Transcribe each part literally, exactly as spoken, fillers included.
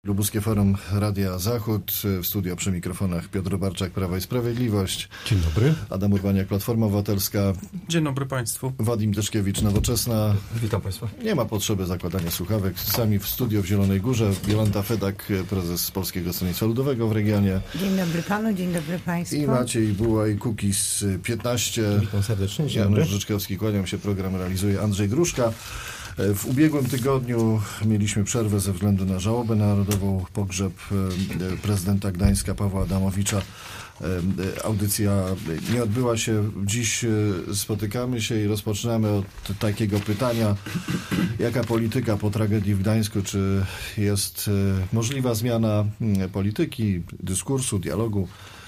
Lubuskie Forum Radia Zachód. W studio przy mikrofonach Piotr Barczak, Prawo i Sprawiedliwość. Dzień dobry. Adam Urbaniak, Platforma Obywatelska. Dzień dobry Państwu. Wadim Tyszkiewicz, Nowoczesna. Witam Państwa. Nie ma potrzeby zakładania słuchawek. Sami w studio w Zielonej Górze. Jolanta Fedak, prezes Polskiego Stronnictwa Ludowego w regionie. Dzień dobry Panu, dzień dobry Państwu. I Maciej Bułaj, Kukiz piętnaście. Witam serdecznie. Dzień Janusz dobry. Życzkowski, kłaniam się. Program realizuje Andrzej Gruszka. W ubiegłym tygodniu mieliśmy przerwę ze względu na żałobę narodową, pogrzeb prezydenta Gdańska Pawła Adamowicza. Audycja nie odbyła się. Dziś spotykamy się i rozpoczynamy od takiego pytania. Jaka polityka po tragedii w Gdańsku? Czy jest możliwa zmiana polityki, dyskursu, dialogu,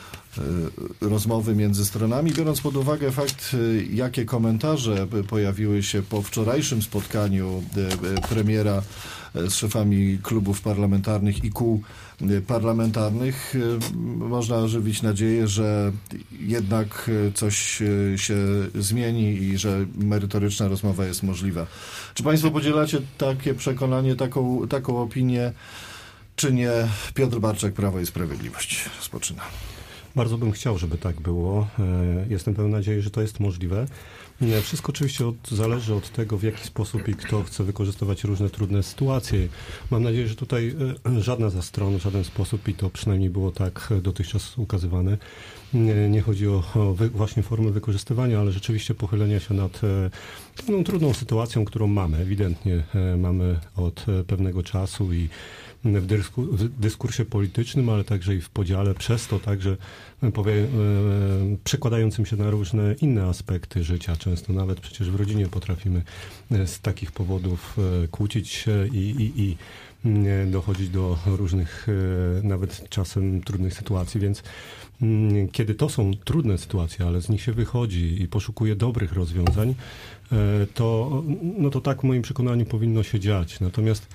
rozmowy między stronami, biorąc pod uwagę fakt, jakie komentarze pojawiły się po wczorajszym spotkaniu premiera z szefami klubów parlamentarnych i kół parlamentarnych, można żywić nadzieję, że jednak coś się zmieni i że merytoryczna rozmowa jest możliwa. Czy Państwo podzielacie takie przekonanie, taką, taką opinię, czy nie? Piotr Barczak, Prawo i Sprawiedliwość. Rozpoczyna. Bardzo bym chciał, żeby tak było. Jestem pełen nadziei, że to jest możliwe. Wszystko oczywiście od, zależy od tego, w jaki sposób i kto chce wykorzystywać różne trudne sytuacje. Mam nadzieję, że tutaj żadna ze stron, w żaden sposób, i to przynajmniej było tak dotychczas ukazywane, nie, nie chodzi o, o wy, właśnie formy wykorzystywania, ale rzeczywiście pochylenia się nad no, trudną sytuacją, którą mamy. Ewidentnie mamy od pewnego czasu i w, dysku, w dyskursie politycznym, ale także i w podziale, przez to także powie, e, przekładającym się na różne inne aspekty życia. Często nawet przecież w rodzinie potrafimy z takich powodów e, kłócić się i, i, i e, dochodzić do różnych, e, nawet czasem trudnych sytuacji, więc m, kiedy to są trudne sytuacje, ale z nich się wychodzi i poszukuje dobrych rozwiązań, e, to, no to tak w moim przekonaniu powinno się dziać. Natomiast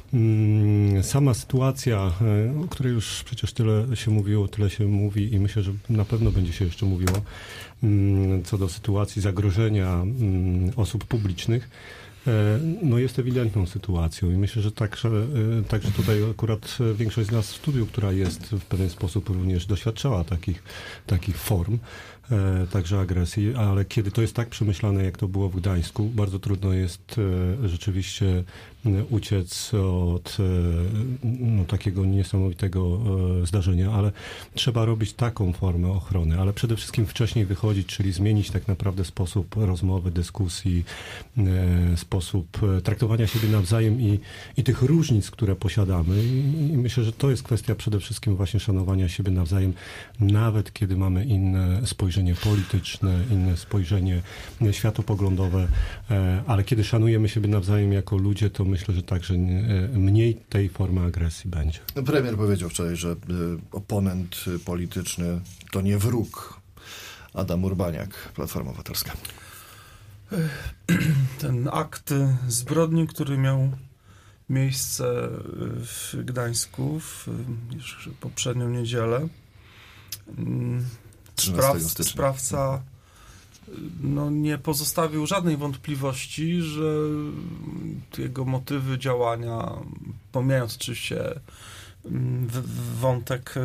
sama sytuacja, o której już przecież tyle się mówiło, tyle się mówi i myślę, że na pewno będzie się jeszcze mówiło, co do sytuacji zagrożenia osób publicznych, no jest ewidentną sytuacją i myślę, że także, także tutaj akurat większość z nas w studiu, która jest w pewien sposób również doświadczała takich, takich form, także agresji, ale kiedy to jest tak przemyślane, jak to było w Gdańsku, bardzo trudno jest rzeczywiście uciec od no, takiego niesamowitego zdarzenia, ale trzeba robić taką formę ochrony, ale przede wszystkim wcześniej wychodzić, czyli zmienić tak naprawdę sposób rozmowy, dyskusji, sposób traktowania siebie nawzajem i, i tych różnic, które posiadamy. I, I myślę, że to jest kwestia przede wszystkim właśnie szanowania siebie nawzajem, nawet kiedy mamy inne spojrzenie polityczne, inne spojrzenie światopoglądoe, ale kiedy szanujemy siebie nawzajem jako ludzie, to myślę, że także mniej tej formy agresji będzie. Premier powiedział wczoraj, że oponent polityczny to nie wróg. Adam Urbaniak, Platforma Obywatelska. Ten akt zbrodni, który miał miejsce w Gdańsku w już poprzednią niedzielę, spraw, sprawca no, nie pozostawił żadnej wątpliwości, że jego motywy działania, pomijając oczywiście wątek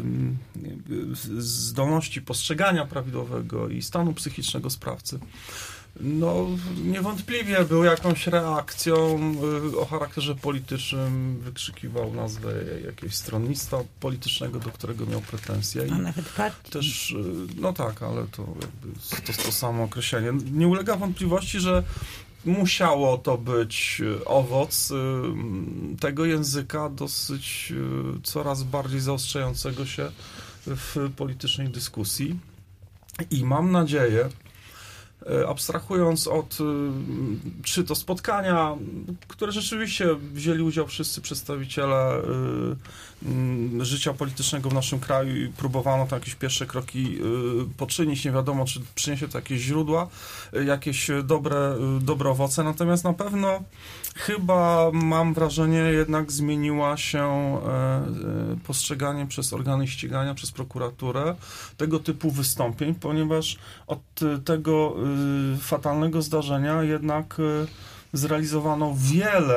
zdolności postrzegania prawidłowego i stanu psychicznego sprawcy, no niewątpliwie był jakąś reakcją o charakterze politycznym, wykrzykiwał nazwę jakiegoś stronnictwa politycznego, do którego miał pretensje. I a nawet partii. Też, no tak, ale to jakby to, to samo określenie. Nie ulega wątpliwości, że musiało to być owoc tego języka dosyć coraz bardziej zaostrzającego się w politycznej dyskusji. I mam nadzieję, abstrahując od czy to spotkania, które rzeczywiście wzięli udział wszyscy przedstawiciele życia politycznego w naszym kraju i próbowano tam jakieś pierwsze kroki poczynić, nie wiadomo, czy przyniesie to jakieś źródła, jakieś dobre, dobre owoce, natomiast na pewno chyba mam wrażenie, jednak zmieniła się postrzeganie przez organy ścigania, przez prokuraturę tego typu wystąpień, ponieważ od tego fatalnego zdarzenia jednak zrealizowano wiele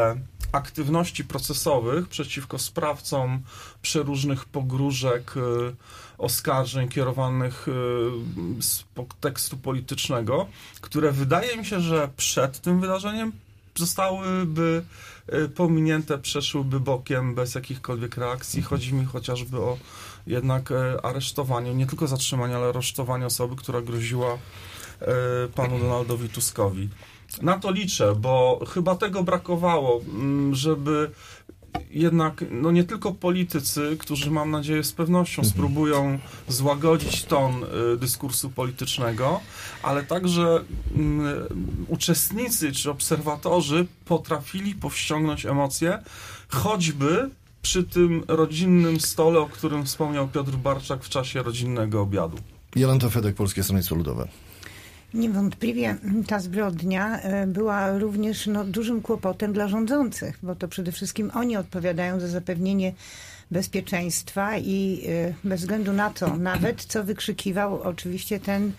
aktywności procesowych przeciwko sprawcom przeróżnych pogróżek, oskarżeń kierowanych z tekstu politycznego, które wydaje mi się, że przed tym wydarzeniem zostałyby pominięte, przeszłyby bokiem bez jakichkolwiek reakcji. Chodzi mi chociażby o jednak aresztowanie, nie tylko zatrzymanie, ale aresztowanie osoby, która groziła panu Donaldowi Tuskowi. Na to liczę, bo chyba tego brakowało, żeby jednak no nie tylko politycy, którzy mam nadzieję z pewnością mhm. spróbują złagodzić ton y, dyskursu politycznego, ale także y, uczestnicy czy obserwatorzy potrafili powściągnąć emocje, choćby przy tym rodzinnym stole, o którym wspomniał Piotr Barczak w czasie rodzinnego obiadu. Jolanta Fedek, Polskie Stronnictwo Ludowe. Niewątpliwie ta zbrodnia była również no, dużym kłopotem dla rządzących, bo to przede wszystkim oni odpowiadają za zapewnienie bezpieczeństwa i bez względu na to nawet, co wykrzykiwał oczywiście ten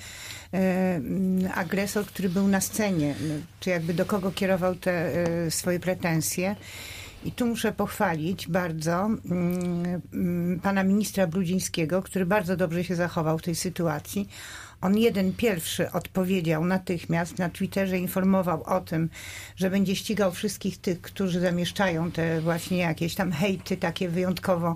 agresor, który był na scenie, czy jakby do kogo kierował te swoje pretensje. I tu muszę pochwalić bardzo pana ministra Brudzińskiego, który bardzo dobrze się zachował w tej sytuacji. On jeden pierwszy odpowiedział natychmiast, na Twitterze informował o tym, że będzie ścigał wszystkich tych, którzy zamieszczają te właśnie jakieś tam hejty takie wyjątkowo,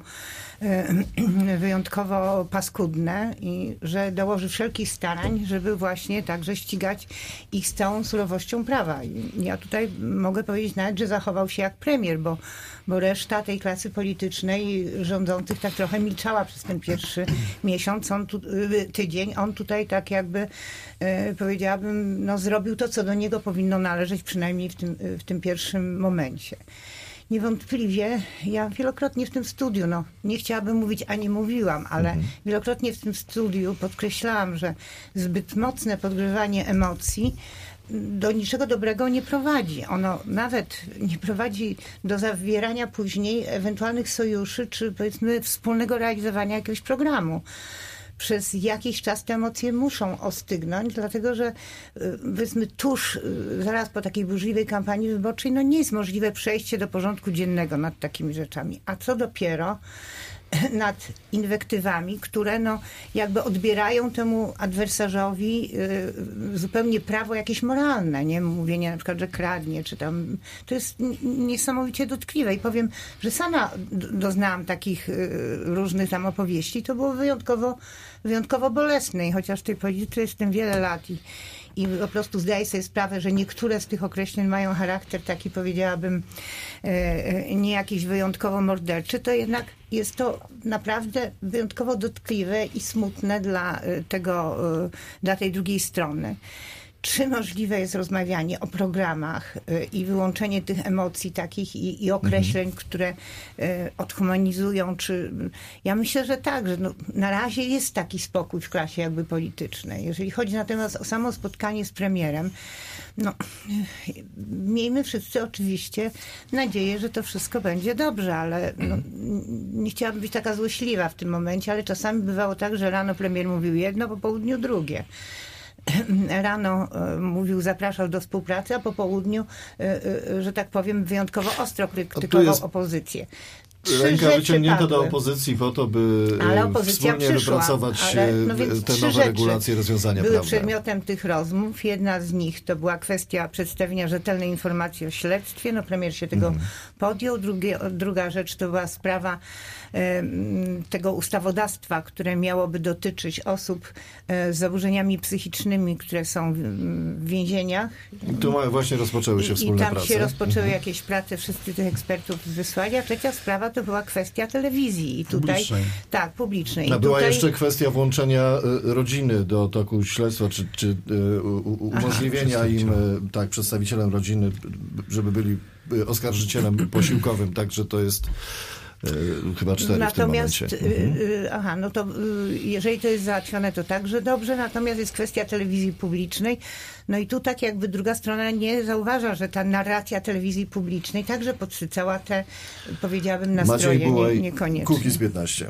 wyjątkowo paskudne i że dołoży wszelkich starań, żeby właśnie także ścigać ich z całą surowością prawa. I ja tutaj mogę powiedzieć nawet, że zachował się jak premier, bo, bo reszta tej klasy politycznej rządzących tak trochę milczała przez ten pierwszy miesiąc, on tu, tydzień. On tutaj tak jakby e, powiedziałabym, no zrobił to, co do niego powinno należeć, przynajmniej w tym, w tym pierwszym momencie. Niewątpliwie ja wielokrotnie w tym studiu, no nie chciałabym mówić, a nie mówiłam, ale mhm. wielokrotnie w tym studiu podkreślałam, że zbyt mocne podgrzewanie emocji do niczego dobrego nie prowadzi. Ono nawet nie prowadzi do zawierania później ewentualnych sojuszy, czy powiedzmy wspólnego realizowania jakiegoś programu. Przez jakiś czas te emocje muszą ostygnąć, dlatego że powiedzmy tuż, zaraz po takiej burzliwej kampanii wyborczej, no nie jest możliwe przejście do porządku dziennego nad takimi rzeczami. A co dopiero nad inwektywami, które no jakby odbierają temu adwersarzowi y, zupełnie prawo jakieś moralne, nie? Mówienie na przykład, że kradnie, czy tam... To jest niesamowicie dotkliwe i powiem, że sama doznałam takich y, różnych tam opowieści. To było wyjątkowo, wyjątkowo bolesne i chociaż w tej polityce jestem wiele lat i I po prostu zdaję sobie sprawę, że niektóre z tych określeń mają charakter taki, powiedziałabym, nie jakiś wyjątkowo morderczy, to jednak jest to naprawdę wyjątkowo dotkliwe i smutne dla tego, dla tej drugiej strony. Czy możliwe jest rozmawianie o programach i wyłączenie tych emocji takich i, i określeń, mhm. które y, odhumanizują? Czy... Ja myślę, że tak, że no, na razie jest taki spokój w klasie jakby politycznej. Jeżeli chodzi natomiast o samo spotkanie z premierem, no miejmy wszyscy oczywiście nadzieję, że to wszystko będzie dobrze, ale no, nie chciałabym być taka złośliwa w tym momencie, ale czasami bywało tak, że rano premier mówił jedno, po południu drugie. Rano y, mówił, zapraszał do współpracy, a po południu, y, y, że tak powiem, wyjątkowo ostro krytykował jest... opozycję. Trzy Ręka wyciągnięta padły. do opozycji po to, by ale opozycja wspólnie przyszła, wypracować ale, no te nowe regulacje, rozwiązania były prawne. Przedmiotem tych rozmów. Jedna z nich to była kwestia przedstawienia rzetelnej informacji o śledztwie. No premier się tego mm. podjął. Drugie, druga rzecz to była sprawa e, tego ustawodawstwa, które miałoby dotyczyć osób e, z zaburzeniami psychicznymi, które są w, w więzieniach. I tu właśnie rozpoczęły się I, wspólne i tam prace. się rozpoczęły mm. jakieś prace, wszyscy tych ekspertów wysłali. A trzecia sprawa to była kwestia telewizji. I tutaj, publicznej. Tak, publicznej. A I była tutaj... jeszcze kwestia włączenia y, rodziny do toku śledztwa, czy, czy y, u, umożliwienia Aha, im, y, tak, przedstawicielem rodziny, żeby byli y, oskarżycielem posiłkowym. Także to jest y, chyba cztery natomiast, w tym momencie. Y, y, aha, no to y, jeżeli to jest załatwione, to także dobrze. Natomiast jest kwestia telewizji publicznej. No i tu tak jakby druga strona nie zauważa, że ta narracja telewizji publicznej także podsycała te, powiedziałabym, nastroje Maciej Bułaj, nie, niekoniecznie. Kukiz piętnaście.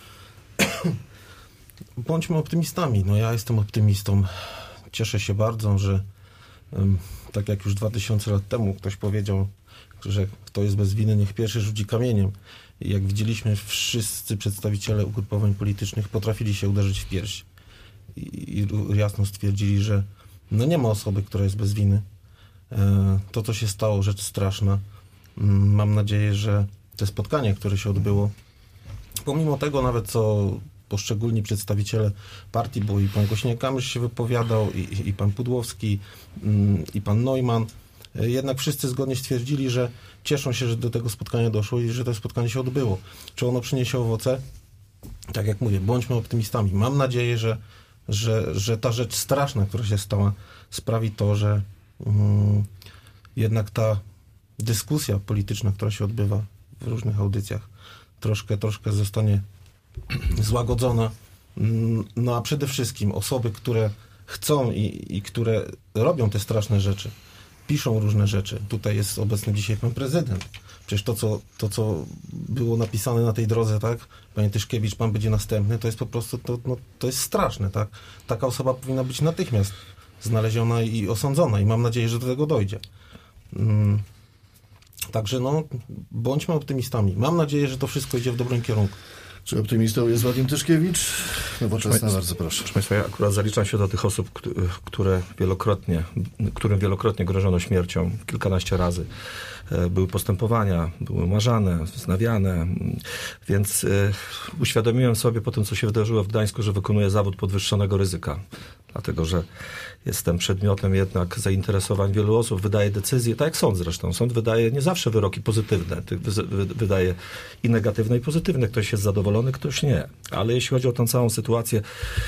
Bądźmy optymistami. No ja jestem optymistą. Cieszę się bardzo, że um, tak jak już dwa tysiące lat temu ktoś powiedział, że kto jest bez winy, niech pierwszy rzuci kamieniem. I jak widzieliśmy, wszyscy przedstawiciele ugrupowań politycznych potrafili się uderzyć w pierś. I, i jasno stwierdzili, że no nie ma osoby, która jest bez winy. E, to, co się stało, rzecz straszna. Mm, mam nadzieję, że to spotkanie, które się odbyło, pomimo tego nawet, co poszczególni przedstawiciele partii, bo i pan Kośniak-Kamysz się wypowiadał, i, i pan Pudłowski, mm, i pan Neumann, e, jednak wszyscy zgodnie stwierdzili, że cieszą się, że do tego spotkania doszło i że to spotkanie się odbyło. Czy ono przyniesie owoce? Tak jak mówię, bądźmy optymistami. Mam nadzieję, że, że, że ta rzecz straszna, która się stała, sprawi to, że um, jednak ta dyskusja polityczna, która się odbywa w różnych audycjach, troszkę, troszkę zostanie złagodzona. No a przede wszystkim osoby, które chcą i, i które robią te straszne rzeczy, piszą różne rzeczy. Tutaj jest obecny dzisiaj pan prezydent. Przecież to, co, to, co było napisane na tej drodze, tak? Panie Tyszkiewicz, pan będzie następny, to jest po prostu, to, no, to jest straszne, tak? Taka osoba powinna być natychmiast znaleziona i osądzona i mam nadzieję, że do tego dojdzie. Hmm. Także no, bądźmy optymistami. Mam nadzieję, że to wszystko idzie w dobrym kierunku. Czy optymistą jest Wadim Tyszkiewicz? Nowoczesna, bardzo proszę. Proszę Państwa, ja akurat zaliczam się do tych osób, które wielokrotnie, którym wielokrotnie grożono śmiercią, kilkanaście razy. Były postępowania, były umarzane, wznawiane, więc uświadomiłem sobie po tym, co się wydarzyło w Gdańsku, że wykonuję zawód podwyższonego ryzyka, dlatego że jestem przedmiotem jednak zainteresowań wielu osób, wydaje decyzje, tak jak sąd zresztą. Sąd wydaje nie zawsze wyroki pozytywne, wydaje i negatywne, i pozytywne. Ktoś jest zadowolony, ktoś nie. Ale jeśli chodzi o tę całą sytuację,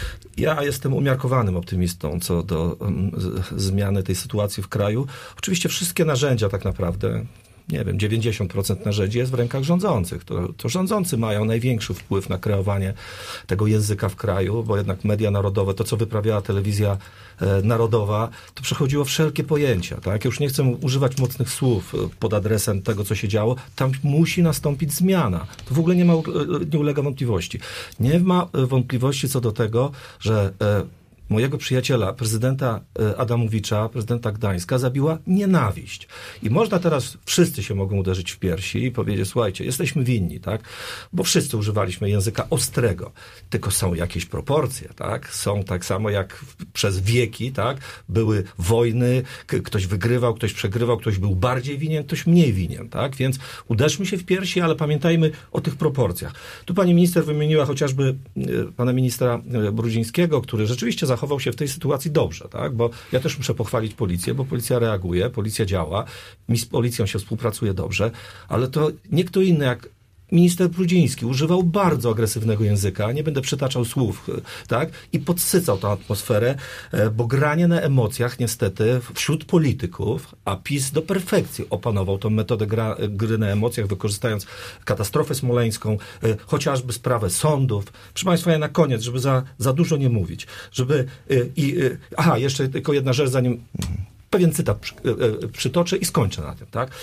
ja jestem umiarkowanym optymistą co do um, z, zmiany tej sytuacji w kraju. Oczywiście wszystkie narzędzia tak naprawdę, nie wiem, dziewięćdziesiąt procent narzędzi jest w rękach rządzących. To, to rządzący mają największy wpływ na kreowanie tego języka w kraju, bo jednak media narodowe, to co wyprawiała telewizja e, narodowa, to przechodziło wszelkie pojęcia. Tak? Ja już nie chcę używać mocnych słów pod adresem tego, co się działo. Tam musi nastąpić zmiana. To w ogóle nie ma, nie ulega wątpliwości. Nie ma wątpliwości co do tego, że e, mojego przyjaciela, prezydenta Adamowicza, prezydenta Gdańska, zabiła nienawiść. I można teraz, wszyscy się mogą uderzyć w piersi i powiedzieć, słuchajcie, jesteśmy winni, tak? Bo wszyscy używaliśmy języka ostrego. Tylko są jakieś proporcje, tak? Są tak samo jak przez wieki, tak? Były wojny, k- ktoś wygrywał, ktoś przegrywał, ktoś był bardziej winien, ktoś mniej winien, tak? Więc uderzmy się w piersi, ale pamiętajmy o tych proporcjach. Tu pani minister wymieniła chociażby y, pana ministra y, Brudzińskiego, który rzeczywiście zachował się w tej sytuacji dobrze, tak? Bo ja też muszę pochwalić policję, bo policja reaguje, policja działa, mi z policją się współpracuje dobrze, ale to nie kto inny jak minister Brudziński używał bardzo agresywnego języka, nie będę przytaczał słów, tak? I podsycał tę atmosferę, bo granie na emocjach niestety wśród polityków, a PiS do perfekcji opanował tą metodę gra, gry na emocjach, wykorzystując katastrofę smoleńską, chociażby sprawę sądów. Proszę Państwa, ja na koniec, żeby za, za dużo nie mówić, żeby i, aha, jeszcze tylko jedna rzecz, zanim pewien cytat przy, przytoczę i skończę na tym, tak?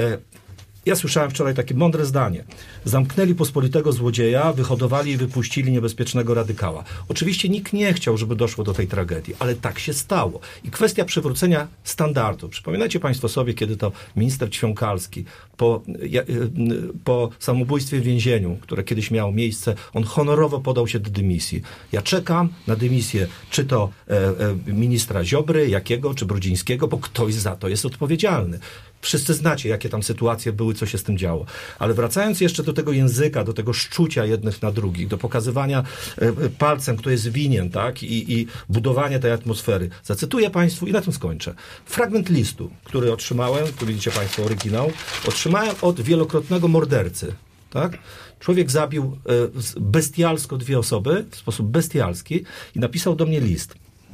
Ja słyszałem wczoraj takie mądre zdanie. Zamknęli pospolitego złodzieja, wyhodowali i wypuścili niebezpiecznego radykała. Oczywiście nikt nie chciał, żeby doszło do tej tragedii, ale tak się stało. I kwestia przywrócenia standardu. Przypominacie Państwo sobie, kiedy to minister Ćwiąkalski po, po samobójstwie w więzieniu, które kiedyś miało miejsce, on honorowo podał się do dymisji. Ja czekam na dymisję, czy to e, e, ministra Ziobry, Jakiego, czy Brudzińskiego, bo ktoś za to jest odpowiedzialny. Wszyscy znacie, jakie tam sytuacje były, co się z tym działo. Ale wracając jeszcze do tego języka, do tego szczucia jednych na drugich, do pokazywania palcem, kto jest winien, tak? I, i budowanie tej atmosfery. Zacytuję Państwu i na tym skończę. Fragment listu, który otrzymałem, tu widzicie Państwo oryginał, otrzymałem od wielokrotnego mordercy, tak? Człowiek zabił bestialsko dwie osoby, w sposób bestialski i napisał do mnie list.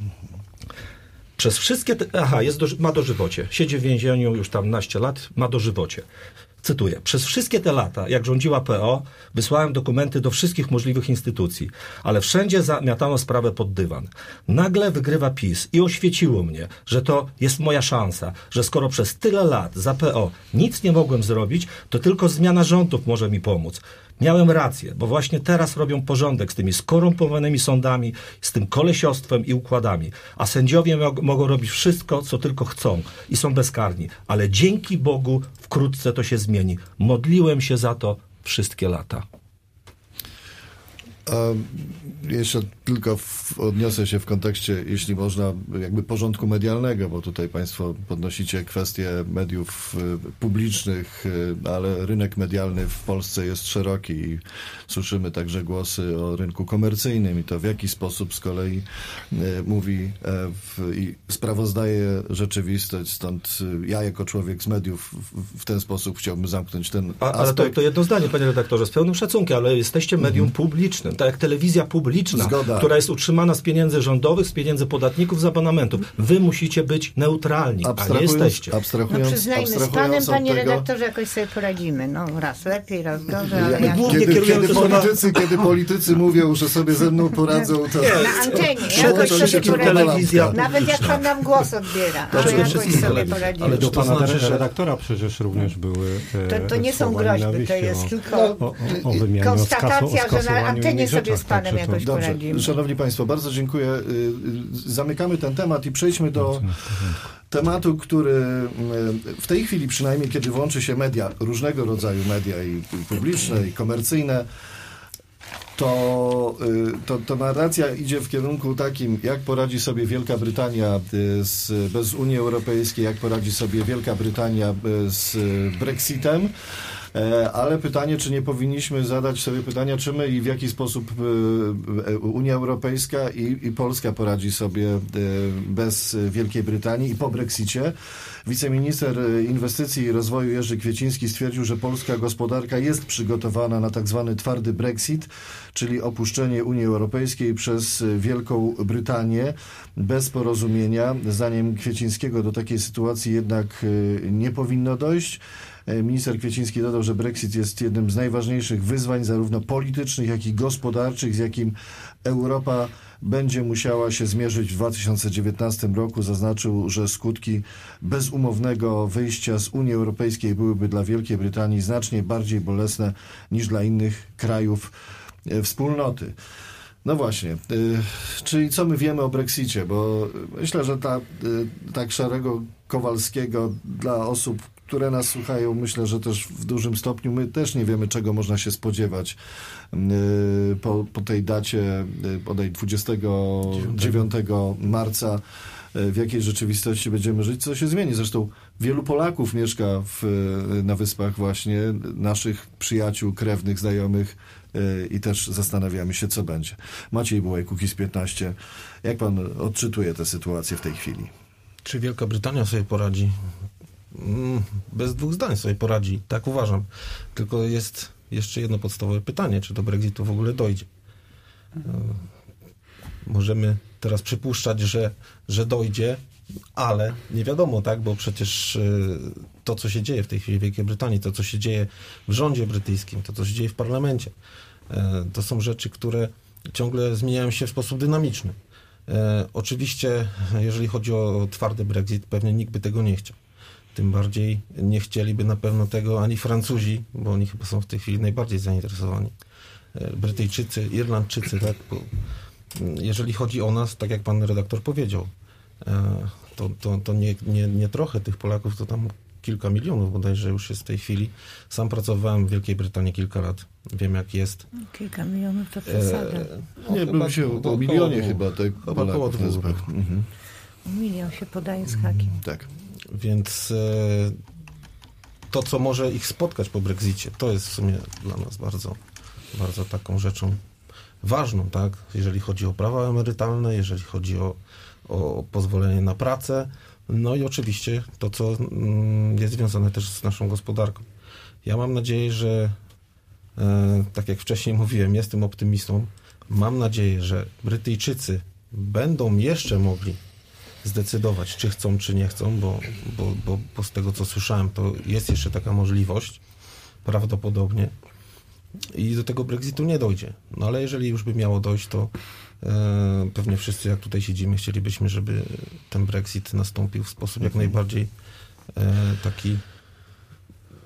Przez wszystkie te... Aha, jest do, ma dożywocie. Siedzi w więzieniu już tam naście lat, ma dożywocie. Cytuję. Przez wszystkie te lata, jak rządziła P O, wysłałem dokumenty do wszystkich możliwych instytucji, ale wszędzie zamiatano sprawę pod dywan. Nagle wygrywa PiS i oświeciło mnie, że to jest moja szansa, że skoro przez tyle lat za P O nic nie mogłem zrobić, to tylko zmiana rządów może mi pomóc. Miałem rację, bo właśnie teraz robią porządek z tymi skorumpowanymi sądami, z tym kolesiostwem i układami. A sędziowie mo- mogą robić wszystko, co tylko chcą i są bezkarni. Ale dzięki Bogu wkrótce to się zmieni. Modliłem się za to wszystkie lata. A jeszcze tylko w, odniosę się w kontekście, jeśli można, jakby porządku medialnego, bo tutaj Państwo podnosicie kwestie mediów y, publicznych, y, ale rynek medialny w Polsce jest szeroki i słyszymy także głosy o rynku komercyjnym i to w jaki sposób z kolei y, mówi y, w, i sprawozdaje rzeczywistość. Stąd y, ja jako człowiek z mediów w, w ten sposób chciałbym zamknąć ten A, aspekt. ale to, to jedno zdanie, panie redaktorze, z pełnym szacunkiem, ale jesteście medium publicznym, tak jak telewizja publiczna, Zgoda. która jest utrzymana z pieniędzy rządowych, z pieniędzy podatników, z abonamentów. Wy musicie być neutralni, a nie jesteście. No Abstrahując, przyznajmy, z abstrahując panem, od panie tego, redaktorze, jakoś sobie poradzimy. No raz lepiej, raz gorzej, ale Jak, jak... głównie kiedy, kierujemy kiedy, te słowa- politycy, kiedy politycy mówią, że sobie ze mną poradzą, to... Na antenie, Przede jakoś sobie wszystkim poradzimy. telewizja Nawet jak pan nam głos odbiera, ale przede jakoś wszystkim sobie telewizja. poradzimy. Ale do to pana znaczy, że- redaktora przecież również były e, To, to nie są słowa groźby, to nienawiści, jest o- tylko o, o, o wymianie, o skaso- o konstatacja, że na skasowaniu antenie innych sobie rzeczach, z panem także to- jakoś Dobrze, poradzimy. szanowni państwo, bardzo dziękuję. Y, y, Zamykamy ten temat i przejdźmy do tematu, który y, w tej chwili przynajmniej, kiedy włączy się media, różnego rodzaju media i, i publiczne, i komercyjne, to, y, to, to narracja idzie w kierunku takim, jak poradzi sobie Wielka Brytania y, z, bez Unii Europejskiej, jak poradzi sobie Wielka Brytania y, z Brexitem. E, Ale pytanie, czy nie powinniśmy zadać sobie pytania, czy my i w jaki sposób e, Unia Europejska i, i Polska poradzi sobie e, bez Wielkiej Brytanii i po Brexicie. Wiceminister Inwestycji i Rozwoju Jerzy Kwieciński stwierdził, że polska gospodarka jest przygotowana na tak zwany twardy Brexit, czyli opuszczenie Unii Europejskiej przez Wielką Brytanię bez porozumienia. Zdaniem Kwiecińskiego do takiej sytuacji jednak e, nie powinno dojść. Minister Kwieciński dodał, że Brexit jest jednym z najważniejszych wyzwań, zarówno politycznych, jak i gospodarczych, z jakim Europa będzie musiała się zmierzyć w dwa tysiące dziewiętnastym roku. Zaznaczył, że skutki bezumownego wyjścia z Unii Europejskiej byłyby dla Wielkiej Brytanii znacznie bardziej bolesne niż dla innych krajów e, wspólnoty. No właśnie, y, czyli co my wiemy o Brexicie, bo myślę, że ta, y, tak szarego Kowalskiego dla osób, które nas słuchają, myślę, że też w dużym stopniu my też nie wiemy, czego można się spodziewać y, po, po tej dacie, y, bodaj dwudziestego dziewiątego marca, y, w jakiej rzeczywistości będziemy żyć, co się zmieni. Zresztą wielu Polaków mieszka w, na Wyspach właśnie, naszych przyjaciół, krewnych, znajomych, i też zastanawiamy się, co będzie. Maciej Bułaj, Kukiz piętnaście. Jak pan odczytuje tę sytuację w tej chwili? Czy Wielka Brytania sobie poradzi? Mm, Bez dwóch zdań sobie poradzi, tak uważam. Tylko jest jeszcze jedno podstawowe pytanie, czy do Brexitu w ogóle dojdzie. E, Możemy teraz przypuszczać, że, że dojdzie, ale nie wiadomo, tak, bo przecież e, to, co się dzieje w tej chwili w Wielkiej Brytanii, to, co się dzieje w rządzie brytyjskim, to, co się dzieje w parlamencie, e, to są rzeczy, które ciągle zmieniają się w sposób dynamiczny. E, oczywiście, jeżeli chodzi o twardy Brexit, pewnie nikt by tego nie chciał. Tym bardziej nie chcieliby na pewno tego ani Francuzi, bo oni chyba są w tej chwili najbardziej zainteresowani. E, Brytyjczycy, Irlandczycy, tak, bo jeżeli chodzi o nas, tak jak pan redaktor powiedział, to, to, to nie, nie, nie trochę tych Polaków, to tam kilka milionów bodajże już jest w tej chwili. Sam pracowałem w Wielkiej Brytanii kilka lat. Wiem, jak jest. Kilka milionów to przesada. E, Nie, chyba był się do- o milionie około- chyba tych chyba około Polaków na dwóch. Wyspach. Mhm. Milion się podaje z hakiem. Tak. Więc e, to, co może ich spotkać po Brexicie, to jest w sumie dla nas bardzo, bardzo taką rzeczą ważną, tak? Jeżeli chodzi o prawa emerytalne, jeżeli chodzi o, o pozwolenie na pracę, no i oczywiście to, co mm, jest związane też z naszą gospodarką. Ja mam nadzieję, że e, tak jak wcześniej mówiłem, jestem optymistą. Mam nadzieję, że Brytyjczycy będą jeszcze mogli zdecydować, czy chcą, czy nie chcą, bo, bo, bo, bo z tego, co słyszałem, to jest jeszcze taka możliwość, prawdopodobnie, i do tego Brexitu nie dojdzie. No ale jeżeli już by miało dojść, to e, pewnie wszyscy, jak tutaj siedzimy, chcielibyśmy, żeby ten Brexit nastąpił w sposób jak najbardziej e, taki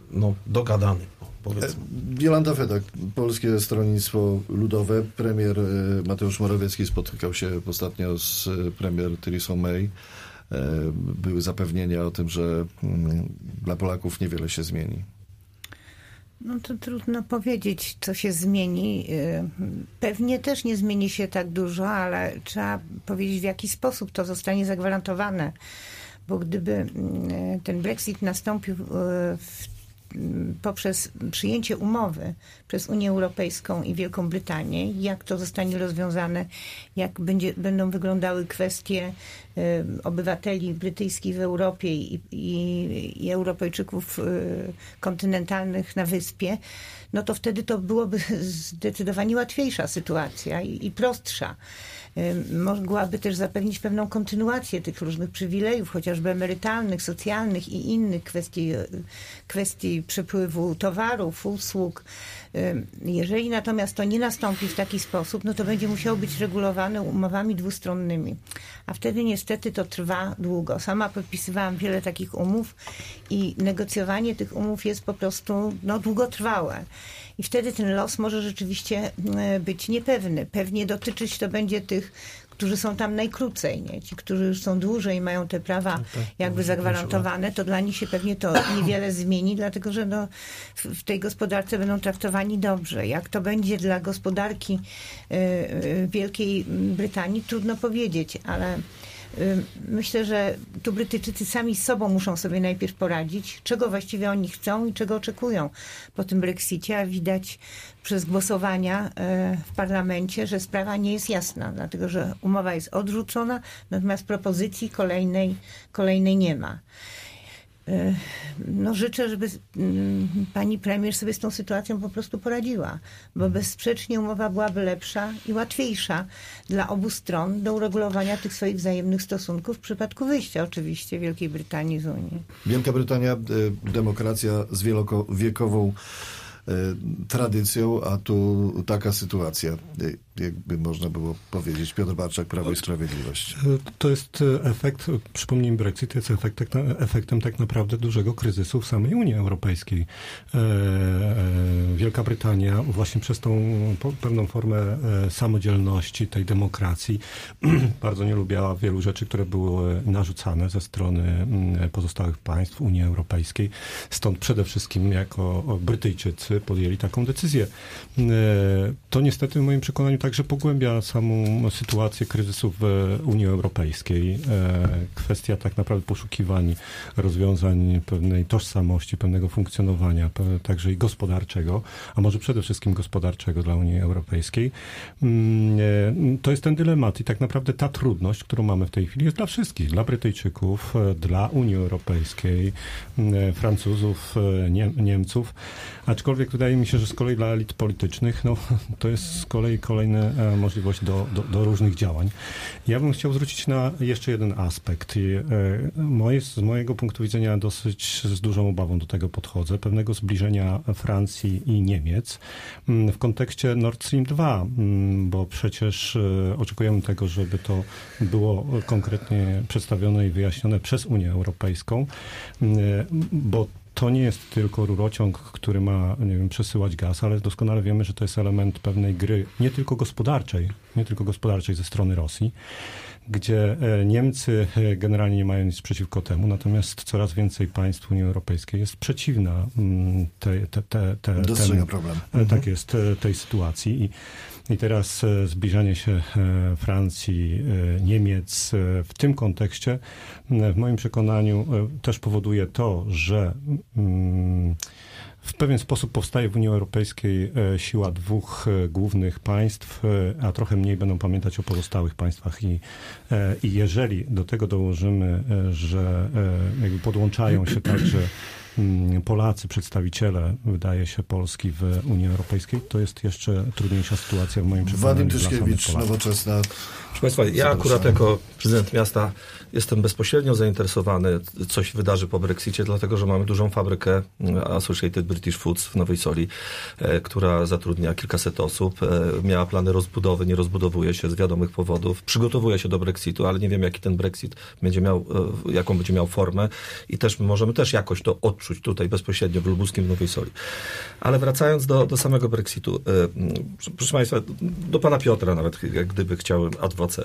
no, dogadany, powiedzmy. Jolanta Fedak, Polskie Stronnictwo Ludowe. Premier Mateusz Morawiecki spotykał się ostatnio z premier Theresą May. Były zapewnienia o tym, że dla Polaków niewiele się zmieni. No to trudno powiedzieć, co się zmieni. Pewnie też nie zmieni się tak dużo, ale trzeba powiedzieć, w jaki sposób to zostanie zagwarantowane. Bo gdyby ten Brexit nastąpił w, poprzez przyjęcie umowy przez Unię Europejską i Wielką Brytanię, jak to zostanie rozwiązane, jak będzie, będą wyglądały kwestie y, obywateli brytyjskich w Europie i, i, i Europejczyków y, kontynentalnych na wyspie, no to wtedy to byłoby zdecydowanie łatwiejsza sytuacja i, i prostsza. Mogłaby też zapewnić pewną kontynuację tych różnych przywilejów, chociażby emerytalnych, socjalnych i innych kwestii, kwestii przepływu towarów, usług. Jeżeli natomiast to nie nastąpi w taki sposób, no to będzie musiało być regulowane umowami dwustronnymi. A wtedy niestety to trwa długo. Sama podpisywałam wiele takich umów i negocjowanie tych umów jest po prostu no, długotrwałe. I wtedy ten los może rzeczywiście być niepewny. Pewnie dotyczyć to będzie tych, którzy są tam najkrócej, nie? Ci, którzy już są dłużej i mają te prawa no tak, jakby zagwarantowane, to dla nich się pewnie to niewiele zmieni, dlatego że no, w, w tej gospodarce będą traktowani dobrze. Jak to będzie dla gospodarki y, y, Wielkiej Brytanii, trudno powiedzieć, ale myślę, że tu Brytyjczycy sami z sobą muszą sobie najpierw poradzić, czego właściwie oni chcą i czego oczekują po tym Brexicie, a widać przez głosowania w parlamencie, że sprawa nie jest jasna, dlatego że umowa jest odrzucona, natomiast propozycji kolejnej, kolejnej nie ma. No życzę, żeby pani premier sobie z tą sytuacją po prostu poradziła, bo bezsprzecznie umowa byłaby lepsza i łatwiejsza dla obu stron do uregulowania tych swoich wzajemnych stosunków w przypadku wyjścia oczywiście Wielkiej Brytanii z Unii. Wielka Brytania, demokracja z wielowiekową tradycją, a tu taka sytuacja, jakby można było powiedzieć. Piotr Barczak, Prawo i Sprawiedliwość. To jest efekt, przypomnijmy, Brexit jest efekt, efektem tak naprawdę dużego kryzysu w samej Unii Europejskiej. Wielka Brytania właśnie przez tą pewną formę samodzielności, tej demokracji bardzo nie lubiła wielu rzeczy, które były narzucane ze strony pozostałych państw Unii Europejskiej. Stąd przede wszystkim jako Brytyjczycy podjęli taką decyzję. To niestety w moim przekonaniu także pogłębia samą sytuację kryzysu w Unii Europejskiej. Kwestia tak naprawdę poszukiwań rozwiązań pewnej tożsamości, pewnego funkcjonowania, także i gospodarczego, a może przede wszystkim gospodarczego dla Unii Europejskiej. To jest ten dylemat i tak naprawdę ta trudność, którą mamy w tej chwili, jest dla wszystkich, dla Brytyjczyków, dla Unii Europejskiej, Francuzów, Nie- Niemców, aczkolwiek wydaje mi się, że z kolei dla elit politycznych, no to jest z kolei kolejna możliwość do, do, do różnych działań. Ja bym chciał zwrócić na jeszcze jeden aspekt. Moje, z mojego punktu widzenia dosyć z dużą obawą do tego podchodzę, pewnego zbliżenia Francji i Niemiec w kontekście Nord Stream dwa, bo przecież oczekujemy tego, żeby to było konkretnie przedstawione i wyjaśnione przez Unię Europejską, bo to nie jest tylko rurociąg, który ma, nie wiem, przesyłać gaz, ale doskonale wiemy, że to jest element pewnej gry nie tylko gospodarczej, nie tylko gospodarczej ze strony Rosji, gdzie Niemcy generalnie nie mają nic przeciwko temu, natomiast coraz więcej państw Unii Europejskiej jest przeciwna te, te, te, te, dostrzega problem. Tak jest, tej sytuacji. I I teraz zbliżanie się Francji, Niemiec w tym kontekście w moim przekonaniu też powoduje to, że w pewien sposób powstaje w Unii Europejskiej siła dwóch głównych państw, a trochę mniej będą pamiętać o pozostałych państwach i, i jeżeli do tego dołożymy, że jakby podłączają się także Polacy, przedstawiciele, wydaje się, Polski w Unii Europejskiej, to jest jeszcze trudniejsza sytuacja w moim przekonaniu. Wadim Tyszkiewicz, Nowoczesna. Proszę Państwa, ja akurat jako prezydent miasta jestem bezpośrednio zainteresowany, co się wydarzy po Brexicie, dlatego że mamy dużą fabrykę Associated British Foods w Nowej Soli, e, która zatrudnia kilkaset osób. E, miała plany rozbudowy, nie rozbudowuje się z wiadomych powodów. Przygotowuje się do Brexitu, ale nie wiem, jaki ten Brexit będzie miał, e, jaką będzie miał formę i też możemy też jakoś to odczuć odczuć tutaj bezpośrednio w Lubuskim, w Nowej Soli. Ale wracając do, do samego Brexitu, proszę Państwa, do pana Piotra nawet, jak gdyby chciałem ad voce.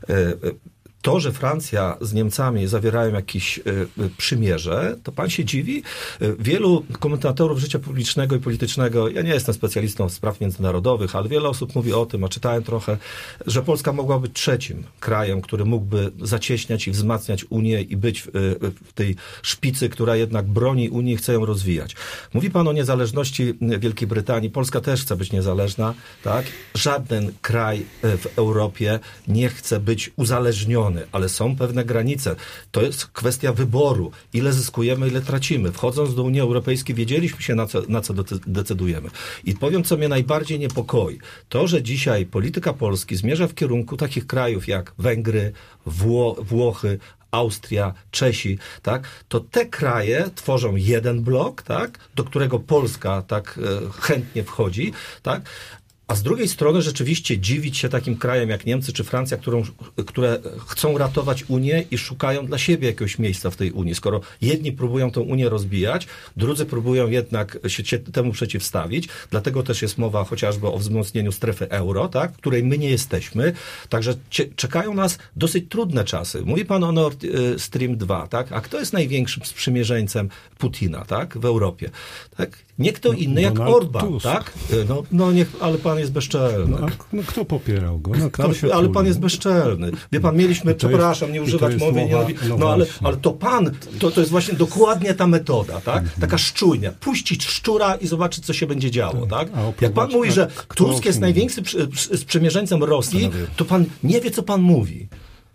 To, że Francja z Niemcami zawierają jakieś y, y, przymierze, to pan się dziwi? Y, wielu komentatorów życia publicznego i politycznego, ja nie jestem specjalistą spraw międzynarodowych, ale wiele osób mówi o tym, a czytałem trochę, że Polska mogła być trzecim krajem, który mógłby zacieśniać i wzmacniać Unię i być w, y, w tej szpicy, która jednak broni Unii i chce ją rozwijać. Mówi pan o niezależności Wielkiej Brytanii. Polska też chce być niezależna, tak? Żaden kraj w Europie nie chce być uzależniony, ale są pewne granice. To jest kwestia wyboru. Ile zyskujemy, ile tracimy. Wchodząc do Unii Europejskiej wiedzieliśmy się, na co, na co decydujemy. I powiem, co mnie najbardziej niepokoi. To, że dzisiaj polityka Polski zmierza w kierunku takich krajów jak Węgry, Wło- Włochy, Austria, Czesi, tak, to te kraje tworzą jeden blok, tak, do którego Polska tak e, chętnie wchodzi, tak. A z drugiej strony rzeczywiście dziwić się takim krajem jak Niemcy czy Francja, którą, które chcą ratować Unię i szukają dla siebie jakiegoś miejsca w tej Unii. Skoro jedni próbują tę Unię rozbijać, drudzy próbują jednak się, się temu przeciwstawić. Dlatego też jest mowa chociażby o wzmocnieniu strefy euro, tak, w której my nie jesteśmy. Także cie, czekają nas dosyć trudne czasy. Mówi pan o Nord Stream dwa, tak? A kto jest największym sprzymierzeńcem Putina, tak, w Europie? Tak? Nie kto inny jak Donald Orban, Tusk. tak? No, no niech, ale pan jest bezczelny. No, a, no kto popierał go? No, kto ale, się ale tu- pan jest bezczelny. Wie pan, mieliśmy, To przepraszam, jest- nie i to używać jest mowy, nie mowa- robi, no no ale, właśnie. ale to pan, to, to jest właśnie dokładnie ta metoda, tak? Taka szczujnia. Puścić szczura i zobaczyć, co się będzie działo, tak? A oprócz- Jak pan mówi, że kto Tusk jest mówi? największym przy- przy- sprzymierzeńcem Rosji, Panowie. to pan nie wie, co pan mówi.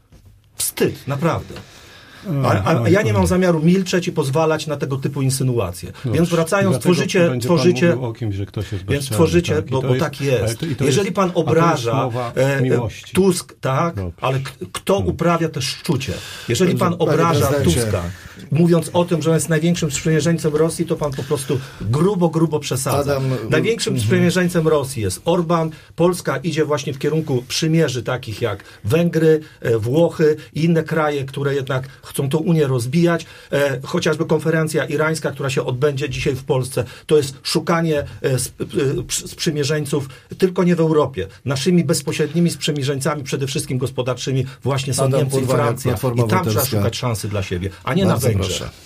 Wstyd, naprawdę. A, a, a ja nie mam zamiaru milczeć i pozwalać na tego typu insynuacje. Więc wracając, Dlatego tworzycie, będzie pan tworzycie, mówił o kimś, że ktoś jest więc bezczelny, tworzycie, tak? I bo, to bo tak jest. ale to- i to Jeżeli jest- pan a to jest obraża mowa e, e, miłości. Tusk, tak, Dobrze. ale k- kto uprawia te szczucie? Jeżeli pan Panie obraża prezydencie. Tuska, mówiąc o tym, że on jest największym sprzymierzeńcem Rosji, to pan po prostu grubo, grubo przesadza. Adam, Największym mhm. sprzymierzeńcem Rosji jest Orban. Polska idzie właśnie w kierunku przymierzy takich jak Węgry, e, Włochy i inne kraje, które jednak chcą tą Unię rozbijać. E, chociażby konferencja irańska, która się odbędzie dzisiaj w Polsce, to jest szukanie e, sp, e, sprzymierzeńców tylko nie w Europie. Naszymi bezpośrednimi sprzymierzeńcami, przede wszystkim gospodarczymi, właśnie są Adam Niemcy i Urbaniak, Francja. Platforma I tam trzeba Obywatelska. szukać szansy dla siebie, a nie Bardzo na Węgrzech. proszę.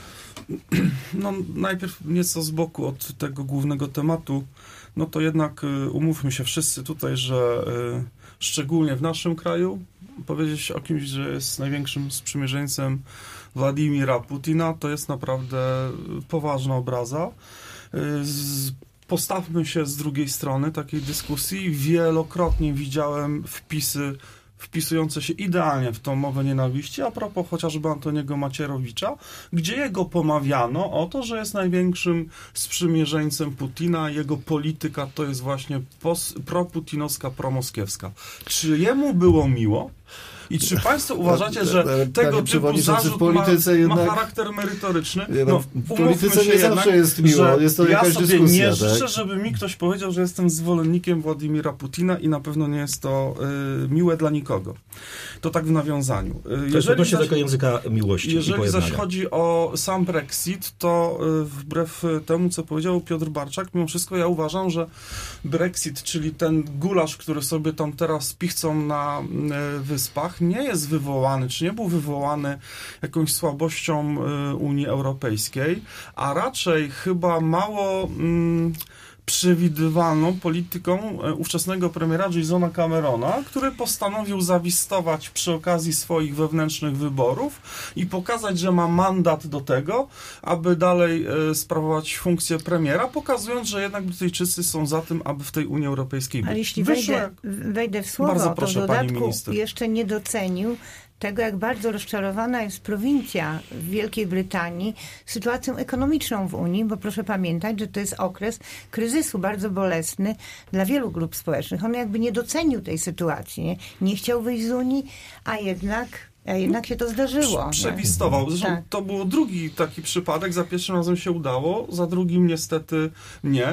No najpierw nieco z boku od tego głównego tematu, no to jednak y, umówmy się wszyscy tutaj, że y, szczególnie w naszym kraju powiedzieć o kimś, że jest największym sprzymierzeńcem Władimira Putina, to jest naprawdę poważna obraza. Y, z, postawmy się z drugiej strony takiej dyskusji. Wielokrotnie widziałem wpisy wpisujące się idealnie w tą mowę nienawiści, a propos chociażby Antoniego Macierewicza, gdzie jego pomawiano o to, że jest największym sprzymierzeńcem Putina, jego polityka to jest właśnie pos- proputinowska, promoskiewska. Czy jemu było miło? I czy państwo uważacie, że Panie tego typu przewodniczący, zarzut w polityce ma, jednak- ma charakter merytoryczny? Nie, no, w umówmy polityce się nie zawsze jest miło, że jest to ja jakaś sobie dyskusja, nie życzę, tak? żeby mi ktoś powiedział, że jestem zwolennikiem Władimira Putina i na pewno nie jest to y, miłe dla nikogo. To tak w nawiązaniu. Y, To jest odnośnie zaś- tego języka miłości i jeżeli zaś pojednania. chodzi o sam Brexit, to y, wbrew temu, co powiedział Piotr Barczak, mimo wszystko ja uważam, że Brexit, czyli ten gulasz, który sobie tam teraz pichcą na y, wyspach, nie jest wywołany, czy nie był wywołany jakąś słabością y, Unii Europejskiej, a raczej chyba mało mm, przewidywalną polityką e, ówczesnego premiera Jasona Camerona, który postanowił zawistować przy okazji swoich wewnętrznych wyborów i pokazać, że ma mandat do tego, aby dalej e, sprawować funkcję premiera, pokazując, że jednak Brytyjczycy są za tym, aby w tej Unii Europejskiej być. Ale jeśli Wyszło wejdę, jak- wejdę w słowo, Bardzo to proszę, w pani dodatku minister. jeszcze nie docenił tego, jak bardzo rozczarowana jest prowincja w Wielkiej Brytanii sytuacją ekonomiczną w Unii, bo proszę pamiętać, że to jest okres kryzysu bardzo bolesny dla wielu grup społecznych. On jakby nie docenił tej sytuacji, nie, nie chciał wyjść z Unii, a jednak, a jednak się to zdarzyło. Przewistował. Zresztą Tak. to był drugi taki przypadek. Za pierwszym razem się udało, za drugim niestety nie.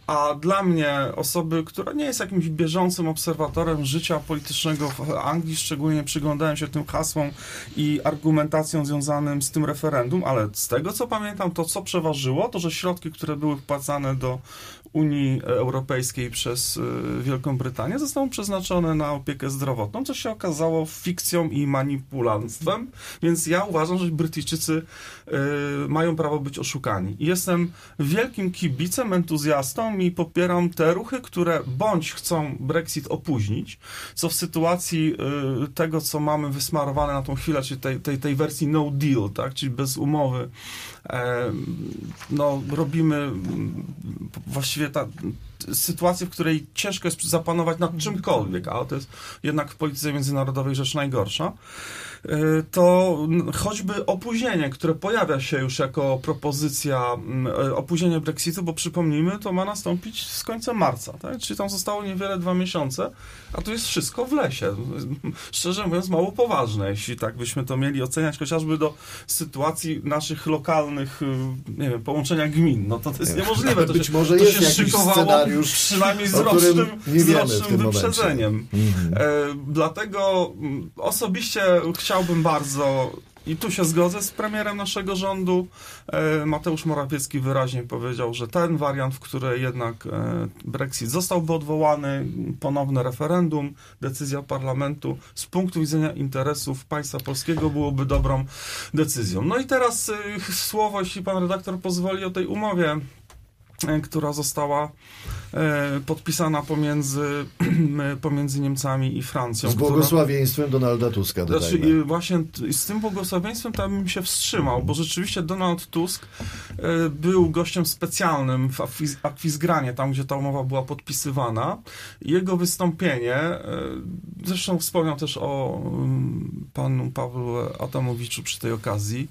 A dla mnie, osoby, która nie jest jakimś bieżącym obserwatorem życia politycznego w Anglii, szczególnie przyglądałem się tym hasłom i argumentacjom związanym z tym referendum, ale z tego, co pamiętam, to co przeważyło, to że środki, które były wpłacane do Unii Europejskiej przez Wielką Brytanię zostaną przeznaczone na opiekę zdrowotną, co się okazało fikcją i manipulanstwem, więc ja uważam, że Brytyjczycy y, mają prawo być oszukani. I jestem wielkim kibicem, entuzjastą i popieram te ruchy, które bądź chcą Brexit opóźnić, co w sytuacji y, tego, co mamy wysmarowane na tą chwilę, czyli tej, tej, tej wersji no deal, tak, czyli bez umowy, e, no robimy właściwie ta sytuację, w której ciężko jest zapanować nad czymkolwiek, a to jest jednak w polityce międzynarodowej rzecz najgorsza, to choćby opóźnienie, które pojawia się już jako propozycja, opóźnienie Brexitu, bo przypomnijmy, to ma nastąpić z końcem marca, tak? Czyli tam zostało niewiele, dwa miesiące, a tu jest wszystko w lesie. Szczerze mówiąc, mało poważne, jeśli tak byśmy to mieli oceniać, chociażby do sytuacji naszych lokalnych, nie wiem, połączenia gmin. No to, to jest niemożliwe. To Być się, może to jest się jakiś szykowało scenariusz, przynajmniej z o którym rocznym, nie z wiemy w rocznym tym wyprzedzeniem. Mhm. E, dlatego m, osobiście chciałbym bardzo, i tu się zgodzę z premierem naszego rządu, e, Mateusz Morawiecki wyraźnie powiedział, że ten wariant, w którym jednak e, Brexit zostałby odwołany, ponowne referendum, decyzja parlamentu z punktu widzenia interesów państwa polskiego byłoby dobrą decyzją. No i teraz e, słowo, jeśli pan redaktor pozwoli, o tej umowie, która została e, podpisana pomiędzy, pomiędzy Niemcami i Francją. Z błogosławieństwem która, Donalda Tuska. Znaczy, i właśnie t, z tym błogosławieństwem tam bym się wstrzymał, bo rzeczywiście Donald Tusk e, był gościem specjalnym w Akwizgranie, tam gdzie ta umowa była podpisywana. Jego wystąpienie, e, zresztą wspomniał też o m, panu Pawlu Adamowiczu przy tej okazji.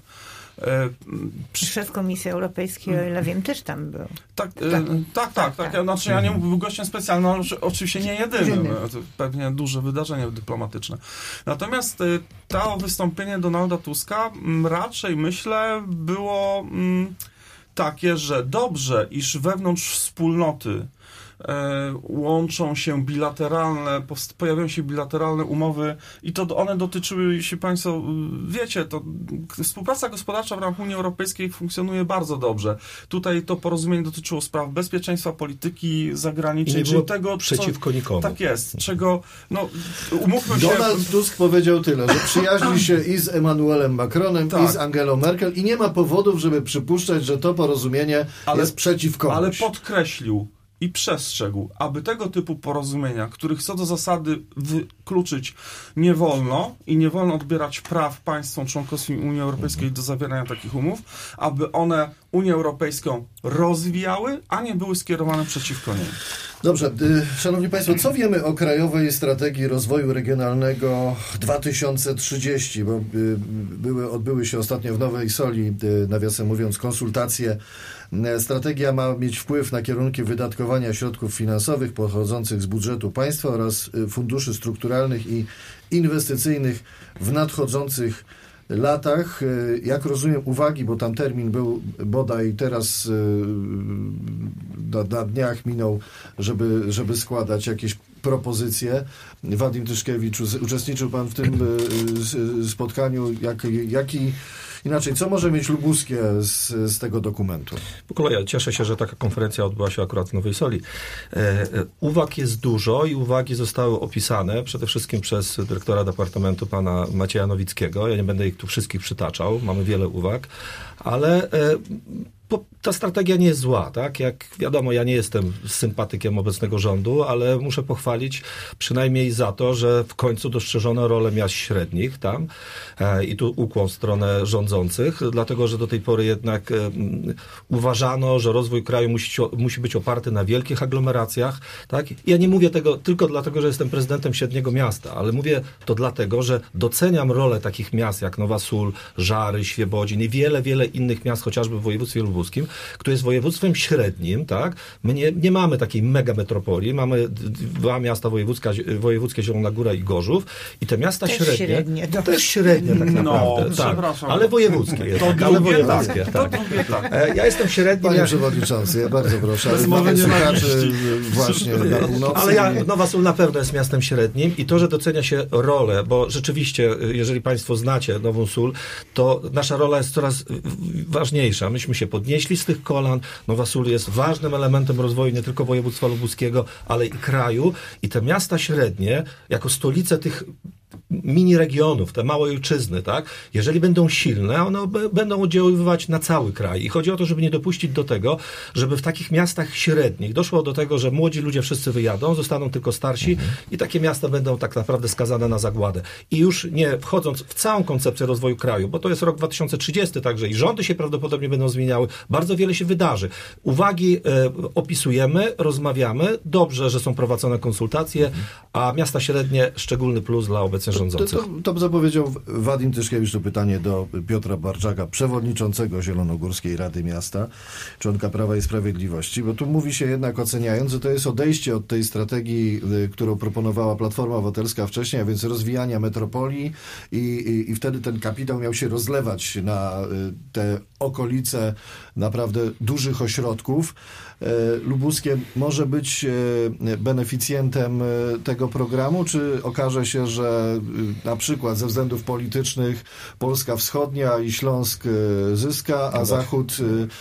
Szef Komisji Europejskiej, o ile wiem, też tam był. Tak, tak, tak. tak, tak, tak. Ja, znaczy, ja nie był gościem specjalnym, ale oczywiście nie jedynym. To pewnie duże wydarzenie dyplomatyczne. Natomiast to wystąpienie Donalda Tuska raczej, myślę, było takie, że dobrze, iż wewnątrz wspólnoty łączą się bilateralne, pojawiają się bilateralne umowy i to one dotyczyły, jeśli państwo wiecie, to współpraca gospodarcza w ramach Unii Europejskiej funkcjonuje bardzo dobrze. Tutaj to porozumienie dotyczyło spraw bezpieczeństwa, polityki zagranicznej, czyli tego, przeciwko co, nikomu. Tak jest, czego, no, umówmy się... Donald Tusk powiedział tyle, że przyjaźni się i z Emmanuelem Macronem, tak, i z Angelą Merkel i nie ma powodów, żeby przypuszczać, że to porozumienie ale, jest przeciwko komuś. Ale podkreślił i przestrzegł, aby tego typu porozumienia, których co do zasady wykluczyć nie wolno i nie wolno odbierać praw państwom członkowskim Unii Europejskiej do zawierania takich umów, aby one Unię Europejską rozwijały, a nie były skierowane przeciwko niej. Dobrze, szanowni państwo, co wiemy o Krajowej Strategii Rozwoju Regionalnego dwa tysiące trzydzieści, bo były, odbyły się ostatnio w Nowej Soli, nawiasem mówiąc, konsultacje. Strategia ma mieć wpływ na kierunki wydatkowania środków finansowych pochodzących z budżetu państwa oraz funduszy strukturalnych i inwestycyjnych w nadchodzących latach. Jak rozumiem, uwagi, bo tam termin był bodaj teraz na, na dniach minął, żeby, żeby składać jakieś propozycje. Wadim Tyszkiewicz, uczestniczył pan w tym spotkaniu. Jak, jaki Inaczej, co może mieć lubuskie z, z tego dokumentu? Po kolei, ja cieszę się, że taka konferencja odbyła się akurat w Nowej Soli. E, e, uwag jest dużo i uwagi zostały opisane przede wszystkim przez dyrektora Departamentu pana Macieja Nowickiego. Ja nie będę ich tu wszystkich przytaczał, mamy wiele uwag, ale e, bo ta strategia nie jest zła, tak? Jak wiadomo, ja nie jestem sympatykiem obecnego rządu, ale muszę pochwalić przynajmniej za to, że w końcu dostrzeżono rolę miast średnich tam e, i tu ukłon w stronę rządzących, dlatego, że do tej pory jednak e, uważano, że rozwój kraju musi, musi być oparty na wielkich aglomeracjach, tak? Ja nie mówię tego tylko dlatego, że jestem prezydentem średniego miasta, ale mówię to dlatego, że doceniam rolę takich miast jak Nowa Sól, Żary, Świebodzin i wiele, wiele innych miast, chociażby w województwie lubuskim, wojewódzkim, które jest województwem średnim, tak? My nie, nie mamy takiej mega metropolii, mamy dwa miasta wojewódzkie, wojewódzkie Zielona Góra i Gorzów i te miasta Też średnie, średnie, to też średnie tak No, naprawdę, tak, przepraszam. ale wojewódzkie jest, To tak, ale drugie wojewódzkie, tak, tak. to drugie tak. E, Ja jestem średnim, Panie ja, Przewodniczący, ja bardzo proszę, ale Rozmowy mamy nie słuchaczy właśnie na północy. ale ja, Nowa Sól na pewno jest miastem średnim i to, że docenia się rolę, bo rzeczywiście, jeżeli Państwo znacie Nową Sól, to nasza rola jest coraz ważniejsza. Myśmy się podnieśli z tych kolan. Nowa Sól jest ważnym elementem rozwoju nie tylko województwa lubuskiego, ale i kraju. I te miasta średnie, jako stolice tych mini regionów, te małe ojczyzny, tak? Jeżeli będą silne, one b- będą oddziaływać na cały kraj. I chodzi o to, żeby nie dopuścić do tego, żeby w takich miastach średnich doszło do tego, że młodzi ludzie wszyscy wyjadą, zostaną tylko starsi mhm. i takie miasta będą tak naprawdę skazane na zagładę. I już nie wchodząc w całą koncepcję rozwoju kraju, bo to jest rok dwa tysiące trzydziesty także i rządy się prawdopodobnie będą zmieniały, bardzo wiele się wydarzy. Uwagi e, opisujemy, rozmawiamy, dobrze, że są prowadzone konsultacje, mhm. a miasta średnie szczególny plus dla obecnych rządzących. To, to, to zapowiedział Wadim Tyszkiewicz, to pytanie do Piotra Barczaka, przewodniczącego Zielonogórskiej Rady Miasta, członka Prawa i Sprawiedliwości, bo tu mówi się jednak, oceniając, że to jest odejście od tej strategii, którą proponowała Platforma Obywatelska wcześniej, a więc rozwijania metropolii i, i, i wtedy ten kapitał miał się rozlewać na te okolice naprawdę dużych ośrodków. Lubuskie może być beneficjentem tego programu, czy okaże się, że na przykład ze względów politycznych Polska Wschodnia i Śląsk zyska, a Zachód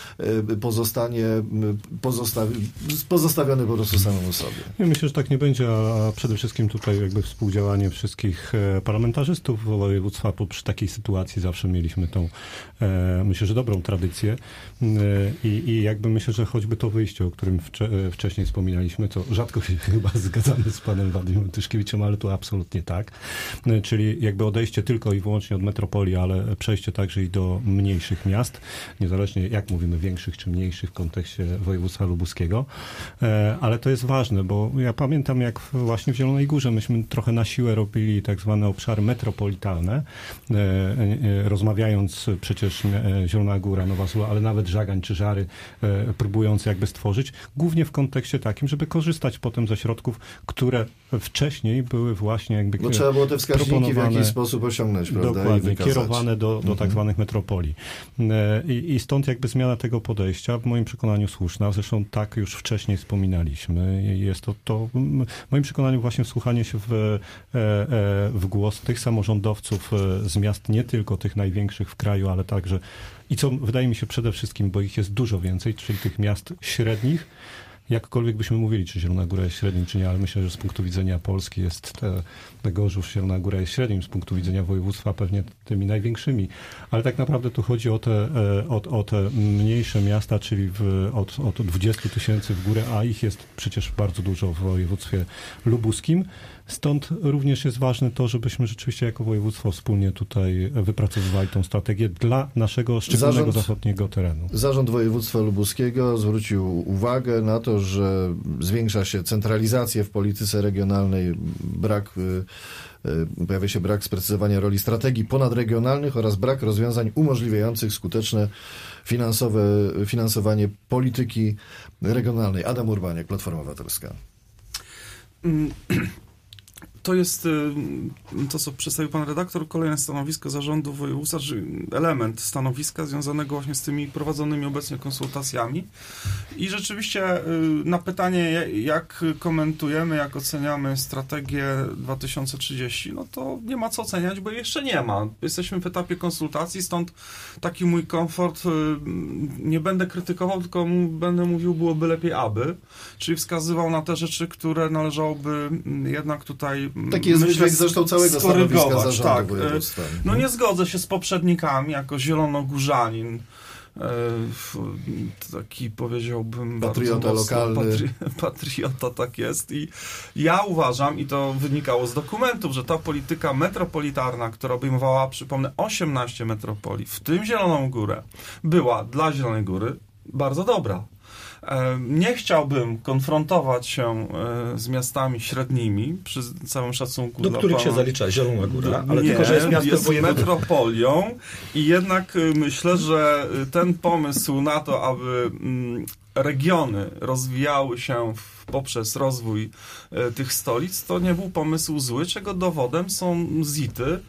pozostanie pozostawi, pozostawiony po prostu samemu sobie? Ja myślę, że tak nie będzie, a przede wszystkim tutaj jakby współdziałanie wszystkich parlamentarzystów województwa, bo przy takiej sytuacji zawsze mieliśmy tą, myślę, że dobrą tradycję i, i jakby myślę, że choćby to wyjście, o którym wcze- wcześniej wspominaliśmy, co rzadko się chyba zgadzamy z panem Wadimem Tyszkiewiczem, ale tu absolutnie tak. Czyli jakby odejście tylko i wyłącznie od metropolii, ale przejście także i do mniejszych miast, niezależnie jak mówimy, większych czy mniejszych w kontekście województwa lubuskiego. Ale to jest ważne, bo ja pamiętam, jak właśnie w Zielonej Górze myśmy trochę na siłę robili tak zwane obszary metropolitalne, rozmawiając przecież Zielona Góra, Nowa Sól, ale nawet Żagań czy Żary, próbując jakby stworzyć, głównie w kontekście takim, żeby korzystać potem ze środków, które wcześniej były właśnie jakby Bo trzeba było te wskaźniki w jakiś sposób osiągnąć, prawda? Dokładnie, I kierowane do, do mhm. tak zwanych metropolii. I, I stąd jakby zmiana tego podejścia, w moim przekonaniu słuszna, zresztą tak już wcześniej wspominaliśmy. Jest to, to w moim przekonaniu właśnie wsłuchanie się w, w głos tych samorządowców z miast, nie tylko tych największych w kraju, ale także i co wydaje mi się przede wszystkim, bo ich jest dużo więcej, czyli tych miast średnich, jakkolwiek byśmy mówili, czy Zielona Góra jest średnim, czy nie, ale myślę, że z punktu widzenia Polski jest te, te Gorzów, Zielona Góra jest średnim, z punktu widzenia województwa pewnie tymi największymi. Ale tak naprawdę tu chodzi o te, o, o te mniejsze miasta, czyli w, od, od dwudziestu tysięcy w górę, a ich jest przecież bardzo dużo w województwie lubuskim. Stąd również jest ważne to, żebyśmy rzeczywiście jako województwo wspólnie tutaj wypracowywali tą strategię dla naszego szczególnego Zarząd, zachodniego terenu. Zarząd Województwa Lubuskiego zwrócił uwagę na to, że zwiększa się centralizację w polityce regionalnej, brak, pojawia się brak sprecyzowania roli strategii ponadregionalnych oraz brak rozwiązań umożliwiających skuteczne finansowe, finansowanie polityki regionalnej. Adam Urbaniak, Platforma Obywatelska. To jest to, co przedstawił pan redaktor, kolejne stanowisko zarządu województwa, czy element stanowiska związanego właśnie z tymi prowadzonymi obecnie konsultacjami. I rzeczywiście na pytanie, jak komentujemy, jak oceniamy strategię dwa tysiące trzydzieści, no to nie ma co oceniać, bo jeszcze nie ma. Jesteśmy w etapie konsultacji, stąd taki mój komfort, nie będę krytykował, tylko będę mówił, byłoby lepiej aby, czyli wskazywał na te rzeczy, które należałoby jednak tutaj Taki jest wydźwięk zresztą całego stanowiska zarządu tak. województwa. No nie zgodzę się z poprzednikami, jako zielonogórzanin, taki powiedziałbym patriota lokalny. Patri, patriota, tak jest. I ja uważam, i to wynikało z dokumentów, że ta polityka metropolitarna, która obejmowała, przypomnę, osiemnaście metropolii, w tym Zieloną Górę, była dla Zielonej Góry bardzo dobra. Nie chciałbym konfrontować się z miastami średnimi, przy całym szacunku do dla których pana. się zalicza Zielona Góra, ale nie, tylko, że jest miastem jest województwa. metropolią i jednak myślę, że ten pomysł na to, aby regiony rozwijały się w, poprzez rozwój e, tych stolic, to nie był pomysł zły, czego dowodem są zity e,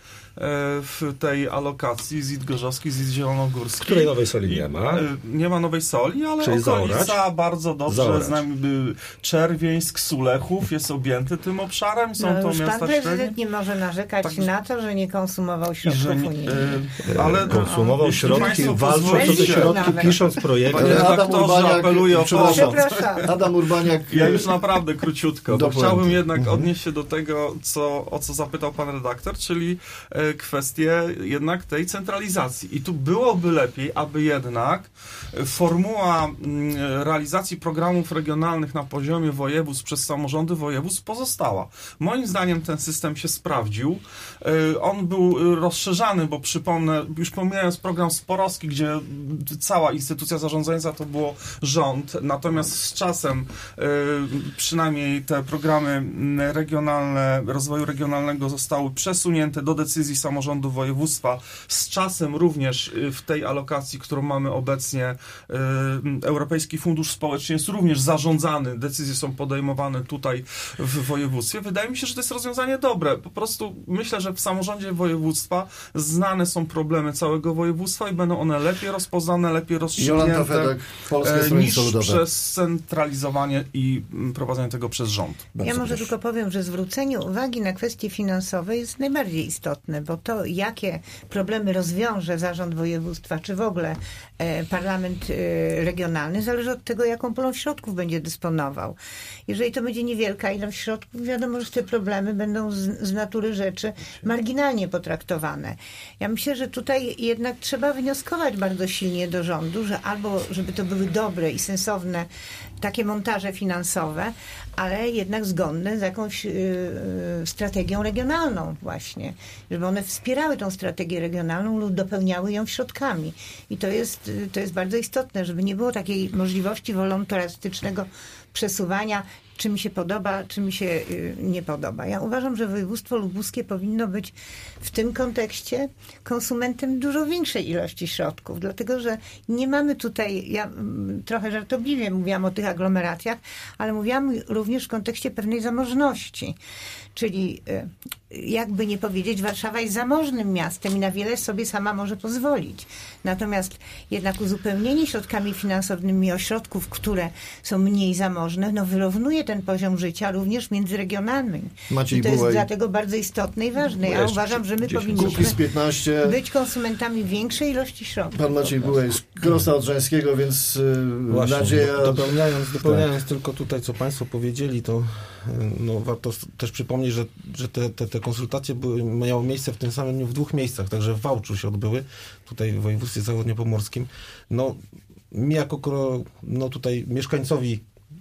w tej alokacji zit gorzowski, zit zielonogórski. Której nowej soli nie ma. E, nie ma nowej soli, ale Czyli okolica zaorać? bardzo dobrze Zaorać. z nami by Czerwieńsk, Sulechów jest objęty tym obszarem. Są No, to już miasta pan średnie. prezydent nie może narzekać Tak, na to, że nie konsumował I środków że nie- unijnych. e, ale konsumował jeśli środki, państwo walcząc o te pozwolicie- środki, Nawet. pisząc projekty. Panie Adam redaktorze, Urbaniak, apeluję o przepraszam. pomoc. Przepraszam. Adam Urbaniak. Ja już naprawdę króciutko, Do bo chciałbym puenty. jednak Mhm. odnieść się do tego, co, o co zapytał pan redaktor, czyli e, kwestię jednak tej centralizacji. I tu byłoby lepiej, aby jednak formuła mm, realizacji programów regionalnych na poziomie województw przez samorządy województw pozostała. Moim zdaniem ten system się sprawdził. E, on był rozszerzany, bo przypomnę, już pomijając program Sporowski, gdzie cała instytucja zarządzająca to było rząd, natomiast z czasem y, przynajmniej te programy regionalne, rozwoju regionalnego zostały przesunięte do decyzji samorządu województwa. Z czasem również y, w tej alokacji, którą mamy obecnie, y, Europejski Fundusz Społeczny jest również zarządzany, decyzje są podejmowane tutaj w województwie. Wydaje mi się, że to jest rozwiązanie dobre. Po prostu myślę, że w samorządzie województwa znane są problemy całego województwa i będą one lepiej rozpoznane, lepiej Jolanta rozstrzygnięte Fedak, Polskie e, niż Stronnictwo Ludowe. przez centralizowanie i mm, prowadzenie tego przez rząd. Bardzo Ja może proszę. tylko powiem, że zwrócenie uwagi na kwestie finansowe jest najbardziej istotne, bo to, jakie problemy rozwiąże zarząd województwa, czy w ogóle e, parlament e, regionalny, zależy od tego, jaką polą środków będzie dysponował. Jeżeli to będzie niewielka ilość środków, wiadomo, że te problemy będą z, z natury rzeczy marginalnie potraktowane. Ja myślę, że tutaj jednak trzeba wnioskować bardzo silnie do rządu, że albo żeby to były dobre i sensowne takie montaże finansowe, ale jednak zgodne z jakąś yy, strategią regionalną właśnie, żeby one wspierały tą strategię regionalną lub dopełniały ją środkami. I to jest, to jest bardzo istotne, żeby nie było takiej możliwości wolontarystycznego przesuwania, czy mi się podoba, czy mi się y, nie podoba. Ja uważam, że województwo lubuskie powinno być w tym kontekście konsumentem dużo większej ilości środków, dlatego że nie mamy tutaj, ja mm, trochę żartobliwie mówiłam o tych aglomeracjach, ale mówiłam również w kontekście pewnej zamożności. Czyli y, jakby nie powiedzieć, Warszawa jest zamożnym miastem i na wiele sobie sama może pozwolić. Natomiast jednak uzupełnienie środkami finansowymi ośrodków, które są mniej zamożne, no wyrównuje ten poziom życia również międzyregionalny. Maciej I to jest Bułej. dlatego bardzo istotne i ważne. Ja Jeszcze uważam, że my dziesięć powinniśmy Kukiz piętnaście. być konsumentami większej ilości środków. Pan Maciej Bułej z Krosna Odrzańskiego, więc y, Właśnie, nadzieja... do- dopełniając, dopełniając tylko tutaj, co Państwo powiedzieli, to y, no, warto s- też przypomnieć, że, że te, te, te konsultacje były, miały miejsce w tym samym dniu w dwóch miejscach, także w Wałczu się odbyły, tutaj w województwie zachodniopomorskim. No, mi jako kro- no, tutaj mieszkańcowi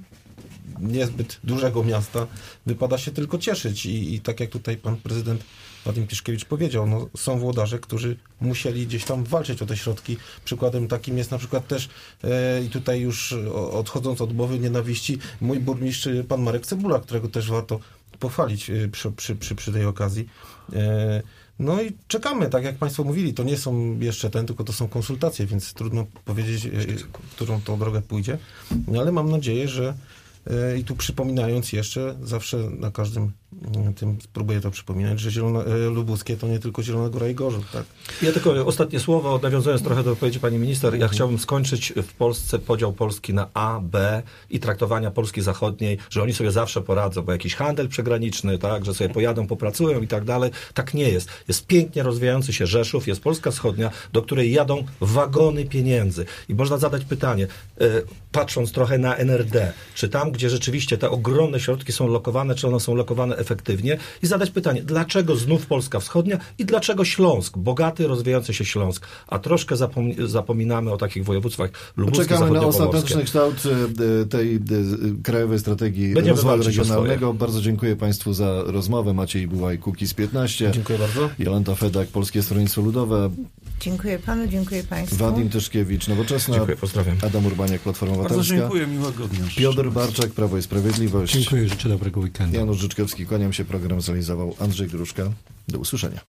niezbyt dużego miasta wypada się tylko cieszyć i, i tak jak tutaj pan prezydent Wadim Piszkiewicz powiedział, no, są włodarze, którzy musieli gdzieś tam walczyć o te środki. Przykładem takim jest na przykład też e, i tutaj już o, odchodząc od mowy nienawiści, mój burmistrz pan Marek Cebula, którego też warto pochwalić e, przy, przy, przy, przy tej okazji. E, no i czekamy, tak jak Państwo mówili, to nie są jeszcze ten, tylko to są konsultacje, więc trudno powiedzieć, e, którą tą drogę pójdzie, ale mam nadzieję, że e, i tu przypominając jeszcze, zawsze na każdym e, tym spróbuję to przypominać, że Zielone, e, Lubuskie to nie tylko Zielona Góra i Gorzów, tak? Ja tylko ostatnie słowo, nawiązując trochę do wypowiedzi pani minister, ja chciałbym skończyć w Polsce podział Polski na A, B i traktowania Polski Zachodniej, że oni sobie zawsze poradzą, bo jakiś handel przygraniczny, tak, że sobie pojadą, popracują i tak dalej. Tak nie jest. Jest pięknie rozwijający się Rzeszów, jest Polska Wschodnia, do której jadą wagony pieniędzy. I można zadać pytanie, y, patrząc trochę na N R D, czy tam, gdzie rzeczywiście te ogromne środki są lokowane, czy one są lokowane efektywnie i zadać pytanie, dlaczego znów Polska Wschodnia i dlaczego Śląsk, bogaty, rozwijający się Śląsk, a troszkę zapom- zapominamy o takich województwach lubuskie, Czekamy na zachodniopomorskie. ostateczny kształt e, tej e, krajowej strategii Będziemy rozwoju walczyć o regionalnego. Bardzo dziękuję Państwu za rozmowę. Maciej Bułaj, Kukiz piętnaście. Dziękuję bardzo. Jolanta Fedak, Polskie Stronnictwo Ludowe. Dziękuję panu, dziękuję państwu. Wadim Tyszkiewicz, Nowoczesna. Dziękuję, pozdrawiam. Adam Urbaniak, Platforma Bardzo Obywatelska. dziękuję, miłego dnia. Piotr Barczak, Prawo i Sprawiedliwość. Dziękuję, życzę dobrego weekendu. Janusz Życzkowski, kłaniam się. Program zrealizował Andrzej Gruszka. Do usłyszenia.